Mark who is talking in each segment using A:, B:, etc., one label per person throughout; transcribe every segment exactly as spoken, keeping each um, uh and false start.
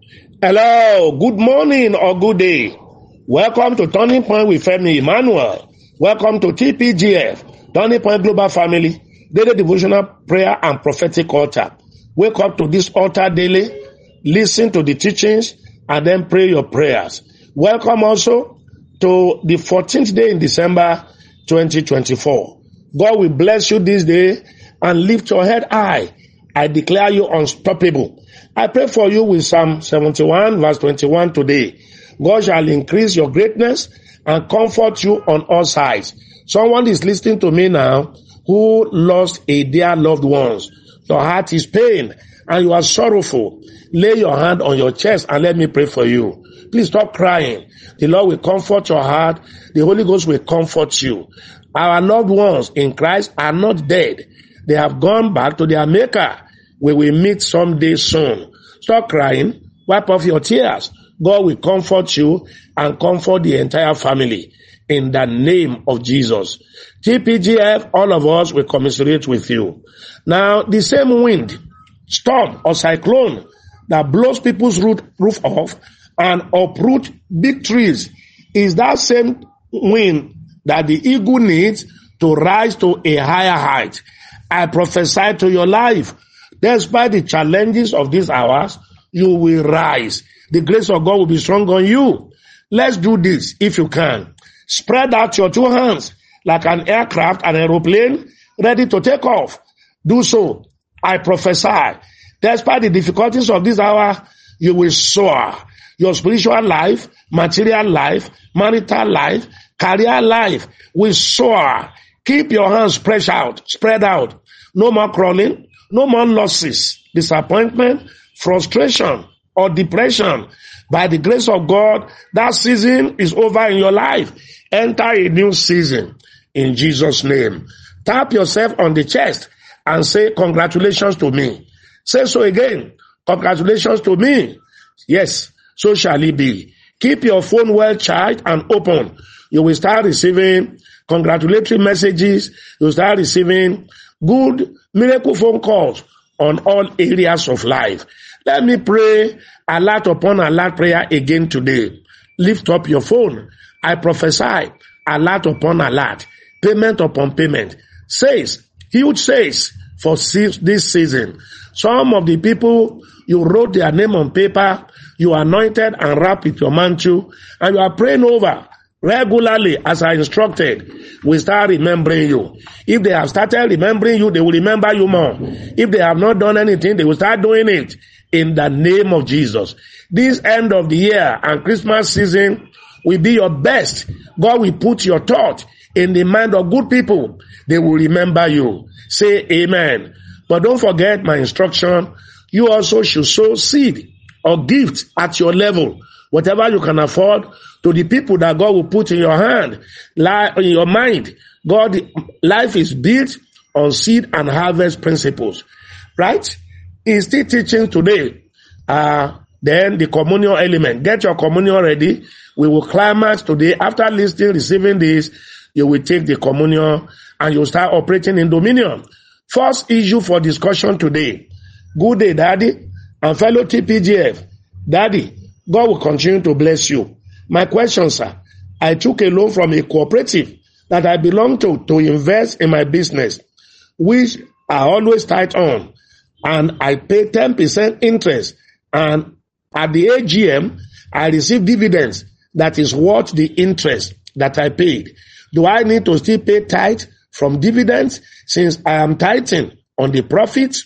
A: Hello, good morning or good day. Welcome to Turning Point with Femi Emmanuel. Welcome to T P G F, Turning Point Global Family, Daily Devotional Prayer and Prophetic Altar. Wake up to this altar daily, listen to the teachings, and then pray your prayers. Welcome also to the fourteenth day in December twenty twenty-four. God will bless you this day and lift your head high. I declare you unstoppable. I pray for you with Psalm seventy-one verse twenty-one today. God shall increase your greatness and comfort you on all sides. Someone is listening to me now who lost a dear loved ones. Your heart is pain and you are sorrowful. Lay your hand on your chest and let me pray for you. Please stop crying. The Lord will comfort your heart. The Holy Ghost will comfort you. Our loved ones in Christ are not dead. They have gone back to their Maker. We will meet someday soon. Stop crying. Wipe off your tears. God will comfort you and comfort the entire family in the name of Jesus. T P G F, all of us will commiserate with you. Now, the same wind, storm or cyclone that blows people's roof, roof off and uproot big trees is that same wind that the eagle needs to rise to a higher height. I prophesy to your life, despite the challenges of these hours, you will rise. The grace of God will be strong on you. Let's do this if you can. Spread out your two hands like an aircraft, an aeroplane, ready to take off. Do so. I prophesy. Despite the difficulties of this hour, you will soar. Your spiritual life, material life, marital life, career life will soar. Keep your hands spread out, spread out. No more crawling, no more losses, disappointment, frustration, or depression. By the grace of God, that season is over in your life. Enter a new season in Jesus' name. Tap yourself on the chest and say, congratulations to me. Say so again. Congratulations to me. Yes, so shall it be. Keep your phone well charged and open. You will start receiving congratulatory messages. You will start receiving good miracle phone calls on all areas of life. Let me pray alert upon alert prayer again today. Lift up your phone. I prophesy alert upon alert, payment upon payment. Says, huge says for this season. Some of the people, you wrote their name on paper, you anointed and wrapped with your mantle, and you are praying over regularly as I instructed. We start remembering you. If they have started remembering you, they will remember you more. If they have not done anything, they will start doing it in the name of Jesus. This end of the year and Christmas season will be your best. God will put your thought in the mind of good people. They will remember you. Say amen. But don't forget my instruction. You also should sow seed or gift at your level, whatever you can afford, to the people that God will put in your hand, in your mind. God, life is built on seed and harvest principles, right? He's still teaching today. Uh, then the communion element. Get your communion ready. We will climax today. After listening, receiving this, you will take the communion and you'll start operating in dominion. First issue for discussion today. Good day, Daddy, and fellow T P G F. Daddy, God will continue to bless you. My question, sir, I took a loan from a cooperative that I belong to to invest in my business, which I always tight on, and I pay ten percent interest, and at the A G M, I receive dividends that is worth the interest that I paid. Do I need to still pay tithe from dividends since I am tithing on the profit?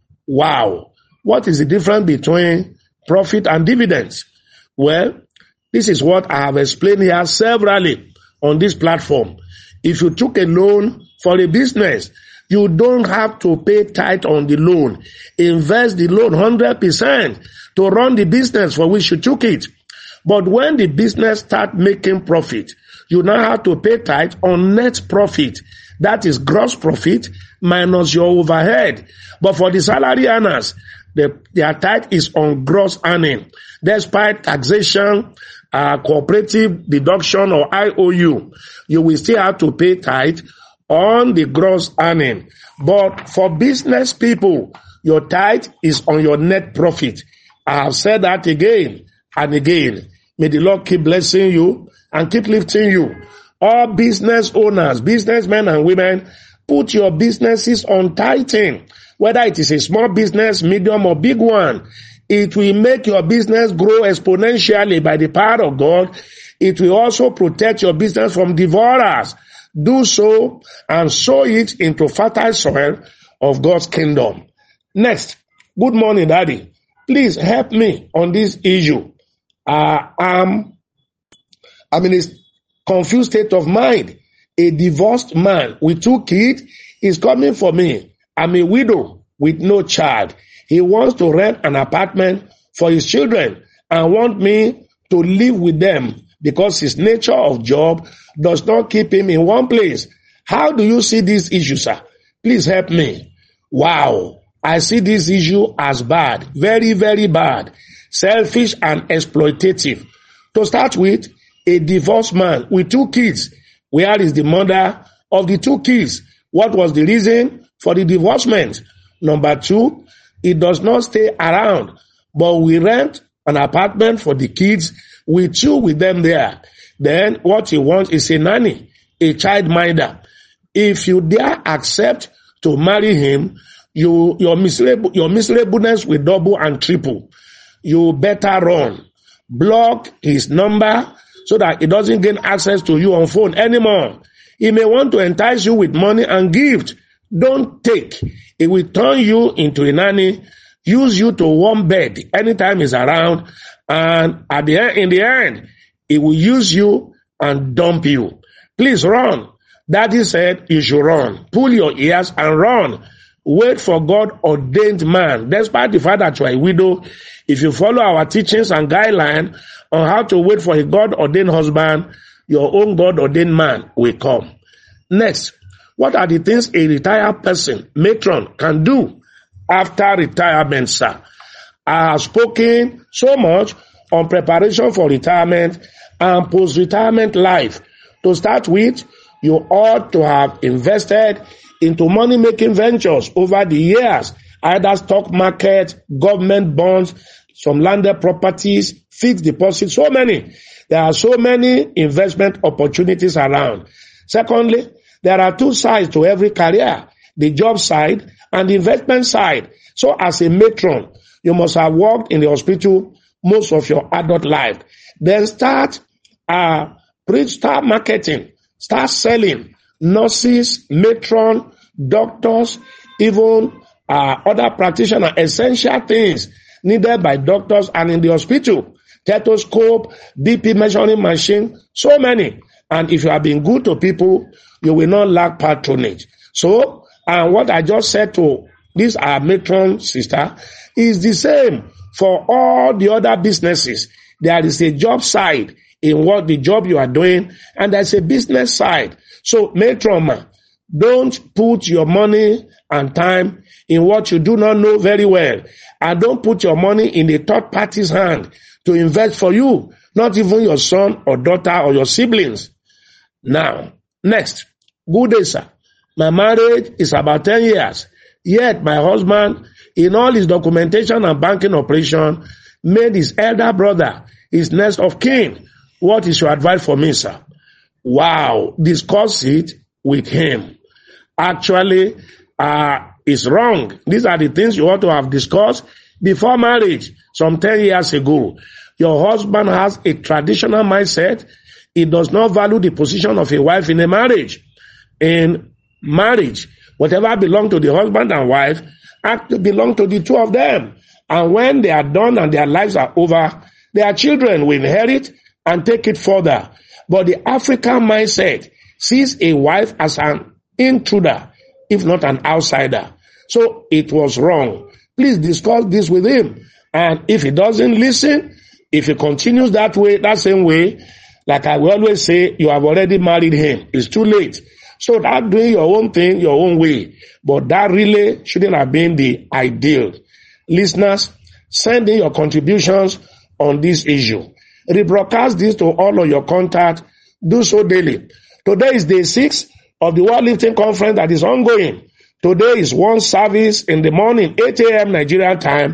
A: Wow. What is the difference between profit and dividends? Well, this is what I have explained here severally on this platform. If you took a loan for a business, you don't have to pay tithe on the loan. Invest the loan one hundred percent to run the business for which you took it. But when the business start making profit, you now have to pay tithe on net profit. That is gross profit minus your overhead. But for the salary earners, the, their tithe is on gross earning. Despite taxation, uh, cooperative deduction or I O U, you will still have to pay tithe on the gross earning. But for business people, your tithe is on your net profit. I have said that again and again. May the Lord keep blessing you and keep lifting you. All business owners, businessmen and women, put your businesses on tithing. Whether it is a small business, medium or big one, it will make your business grow exponentially by the power of God. It will also protect your business from devourers. Do so and sow it into fertile soil of God's kingdom. Next, good morning, Daddy. Please help me on this issue. Uh, I'm, I'm in a confused state of mind. A divorced man with two kids is coming for me. I'm a widow with no child. He wants to rent an apartment for his children and want me to live with them because his nature of job does not keep him in one place. How do you see this issue, sir? Please help me. Wow. I see this issue as bad. Very, very bad. Selfish and exploitative. To start with, a divorced man with two kids. Where is the mother of the two kids? What was the reason for the divorcement? Number two, he does not stay around, but we rent an apartment for the kids. We chill with them there. Then what he wants is a nanny, a childminder. If you dare accept to marry him, you, your miserable, your miserableness will double and triple. You better run. Block his number so that he doesn't gain access to you on phone anymore. He may want to entice you with money and gift. Don't take. It will turn you into a nanny, use you to warm bed anytime he's around, and at the end, in the end, it will use you and dump you. Please run. Daddy said you should run. Pull your ears and run. Wait for God ordained man. Despite the fact that you are a widow, if you follow our teachings and guidelines on how to wait for a God ordained husband, your own God ordained man will come. Next, what are the things a retired person, matron, can do after retirement, sir? I have spoken so much on preparation for retirement and post-retirement life. To start with, you ought to have invested into money-making ventures over the years, either stock market, government bonds, some landed properties, fixed deposits, so many. There are so many investment opportunities around. Secondly, there are two sides to every career, the job side and the investment side. So as a matron, you must have worked in the hospital most of your adult life. Then start, uh, start marketing, start selling. Nurses, matron, doctors, even uh, other practitioners, essential things needed by doctors and in the hospital. Stethoscope, B P measuring machine, so many. And if you have been good to people, you will not lack patronage. So, and what I just said to this our matron sister is the same for all the other businesses. There is a job side in what the job you are doing, and there's a business side. So, matron, don't put your money and time in what you do not know very well. And don't put your money in a third party's hand to invest for you, not even your son or daughter or your siblings. Now, next. Good day, sir. My marriage is about ten years. Yet my husband, in all his documentation and banking operation, made his elder brother his next of kin. What is your advice for me, sir? Wow. Discuss it with him. Actually, uh, it's wrong. These are the things you ought to have discussed before marriage, some ten years ago. Your husband has a traditional mindset. He does not value the position of a wife in a marriage. In marriage, whatever belongs to the husband and wife, have to belong to the two of them. And when they are done and their lives are over, their children will inherit and take it further. But the African mindset sees a wife as an intruder, if not an outsider. So it was wrong. Please discuss this with him. And if he doesn't listen, if he continues that way, that same way, like I will always say, you have already married him. It's too late. So that doing your own thing, your own way. But that really shouldn't have been the ideal. Listeners, send in your contributions on this issue. Rebroadcast this to all of your contacts. Do so daily. Today is day six of the World Lifting Conference that is ongoing. Today is one service in the morning, eight a.m. Nigerian time,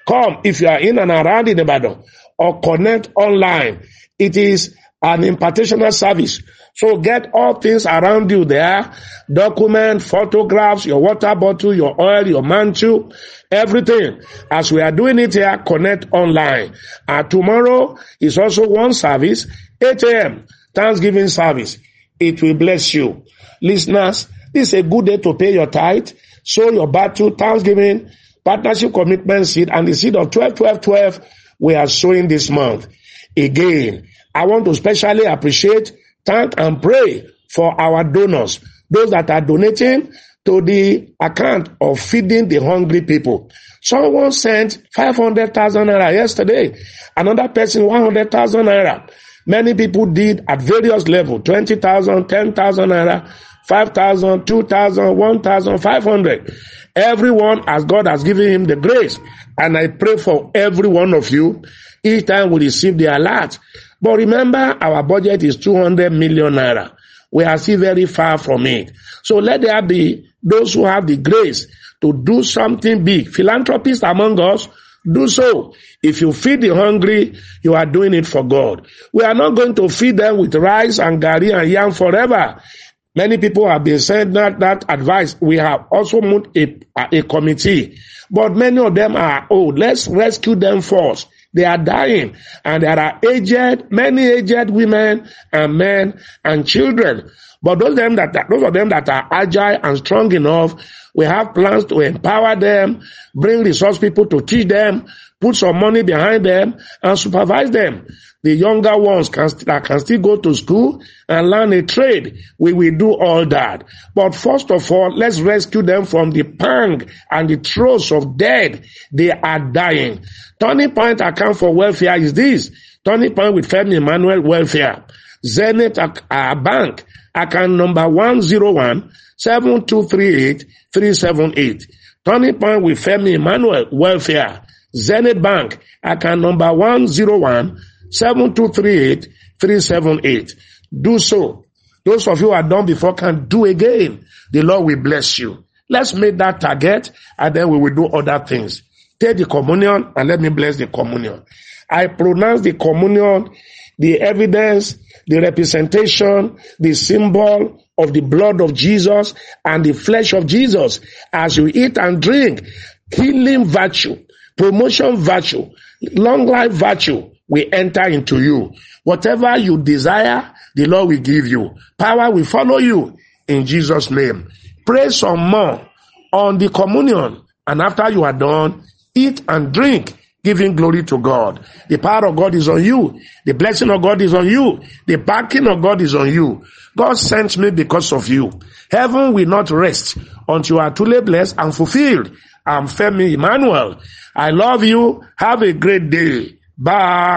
A: Come if you are in and around in Ibadan, or connect online. It is an impartational service. So get all things around you there, document, photographs, your water bottle, your oil, your mantle, everything. As we are doing it here, connect online. And tomorrow is also one service, eight a.m., Thanksgiving service. It will bless you. Listeners, this is a good day to pay your tithe, sow your battle, Thanksgiving, partnership commitment seed, and the seed of twelve, twelve, twelve we are sowing this month. Again, I want to specially appreciate, thank and pray for our donors, those that are donating to the account of feeding the hungry people. Someone sent five hundred thousand naira yesterday, another person one hundred thousand naira. Many people did at various levels, twenty thousand, ten thousand naira, five thousand, two thousand, one thousand, five hundred. Everyone as God has given him the grace. And I pray for every one of you each time we receive the alert. But remember, our budget is two hundred million naira. We are still very far from it. So let there be those who have the grace to do something big. Philanthropists among us, do so. If you feed the hungry, you are doing it for God. We are not going to feed them with rice and gari and yam forever. Many people have been saying that, that advice. We have also moved a, a committee, but many of them are old. Let's rescue them first. They are dying, and there are aged, many aged women and men and children. But those of them that are, those of them that are agile and strong enough, we have plans to empower them, bring resource people to teach them, put some money behind them, and supervise them. The younger ones can, that can still go to school and learn a trade. We will do all that. But first of all, let's rescue them from the pang and the throes of death. They are dying. Turning Point account for welfare is this. Turning Point with Femi Emmanuel Welfare. Zenith uh, Bank, account number one zero one, seven two three eight, three seven eight. Turning Point with Femi Emmanuel Welfare. Zenith Bank, account number one zero one, seven two three eight, three seven eight. Do so. Those of you who are done before can do again. The Lord will bless you. Let's make that target, and then we will do other things. Take the communion, and let me bless the communion. I pronounce the communion, the evidence, the representation, the symbol of the blood of Jesus and the flesh of Jesus. As you eat and drink, healing virtue, promotion virtue, long life virtue will enter into you. Whatever you desire, the Lord will give you. Power will follow you in Jesus' name. Pray some more on the communion, and after you are done, eat and drink, giving glory to God. The power of God is on you. The blessing of God is on you. The backing of God is on you. God sent me because of you. Heaven will not rest until you are truly blessed and fulfilled. I'm Femi Emmanuel. I love you. Have a great day. Bye.